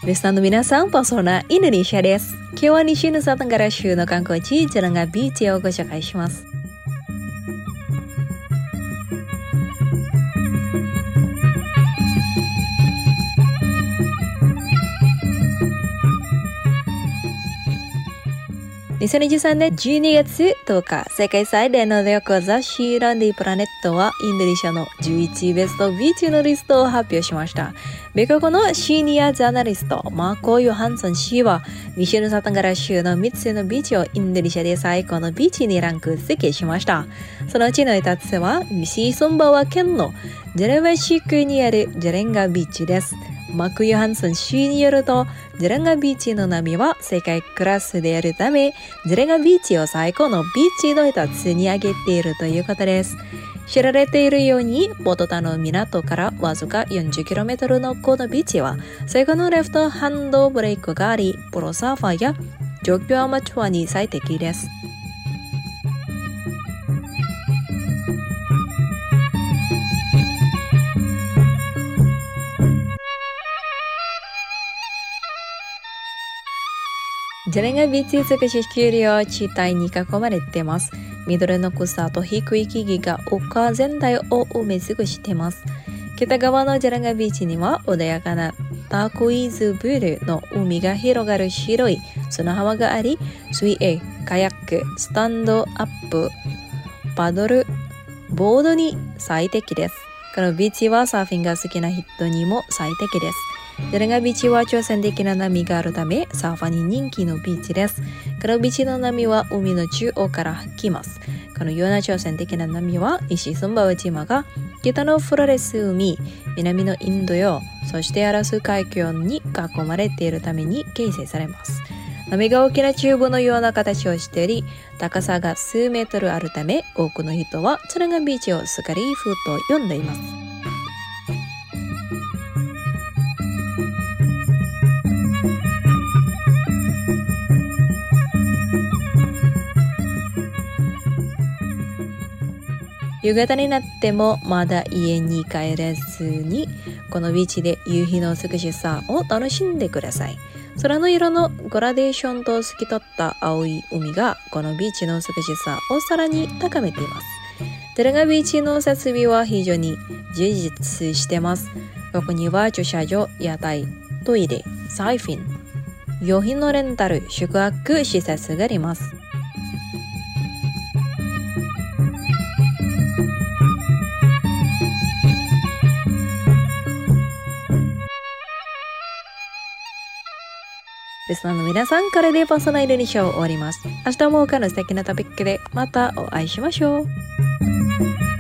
リスナーの皆さん、パーソナインドネシアです。今日は西ヌサタンガラ州の観光地、ジャランガビーチをご紹介します。2023年12月10日、世界最大の旅行雑誌ランディプラネットはインドネシアの11ベストビーチのリストを発表しました。米国のシニアジャーナリストマーコ・ヨハンソン氏は西ヌサタンガラ州の3つのビーチをインドネシアで最高のビーチにランク付けしました。そのうちの2つは西ソンバワ県のジェレワシ区にあるジェレンガビーチです。マーク・ヨハンソン氏によると、ジェレンガビーチの波は世界クラスであるため、ジェレンガビーチを最高のビーチの一つに挙げているということです。知られているように、ボトタの港からわずか 40km のこのビーチは、最後のレフトハンドブレイクがあり、プロサーファーや上級アマチュアに最適です。ジェレンガビーチ美しい丘陵地帯に囲まれています。緑の草と低い木々が丘全体を埋め尽くしています。北側のジェレンガビーチには穏やかなターコイズブルーの海が広がる白い砂浜があり、水泳、カヤック、スタンドアップ、パドル、ボードに最適です。このビーチはサーフィンが好きな人にも最適です。ジェレンガビーチは挑戦的な波があるため、サーファーに人気のビーチです。このビーチの波は海の中央から吹きます。このような挑戦的な波は、西ソンバワ島が北のフロレス海、南のインド洋、そしてアラス海峡に囲まれているために形成されます。波が大きなチューブのような形をしており、高さが数メートルあるため、多くの人はジェレンガビーチをスカリーフと呼んでいます。夕方になってもまだ家に帰れずに、このビーチで夕日の美しさを楽しんでください。空の色のグラデーションと透き通った青い海がこのビーチの美しさをさらに高めています。ジェレンガビーチの設備は非常に充実しています。ここには駐車場、屋台、トイレ、サーフィン、用品のレンタル、宿泊施設があります。リスナーの皆さん、これでパーソナルインドネシアを終わります。明日も他の素敵なトピックでまたお会いしましょう。